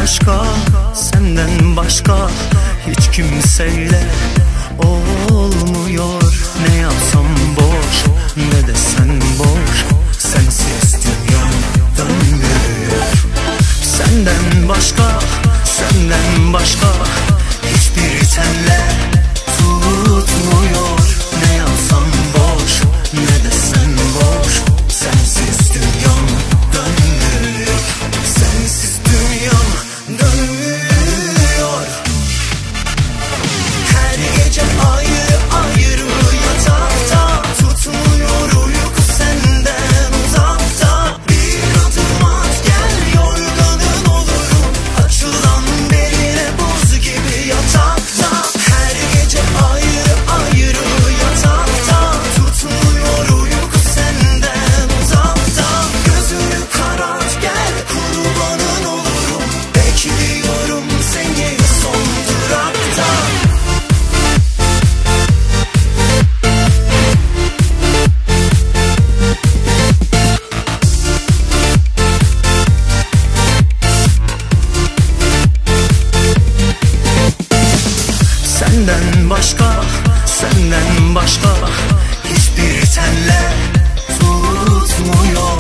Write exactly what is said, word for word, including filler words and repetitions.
başka, senden başka hiç kimseyle olmuyor. Ne yapsam boş, ne desem boş, sensiz dünyam dönmüyor. Senden başka, senden başka hiçbir tenle tutmuyor. Ne yapsam boş, ne desem boş, sensiz dünyam dönmüyor. Sensiz dünyam dönmüyor. Her gece ayrı ayrı yatakta, tutmuyor uyku senden uzakta. Bir adım at gel, yorganın olurum, açılan beline buz gibi yatakta. Her gece ayrı ayrı yatakta, tutmuyor uyku senden uzakta. Gözünü karart gel, kurbanın olurum, bekliyorum seni son durakta. Senden başka, senden başka hiçbir tenle tutmuyor.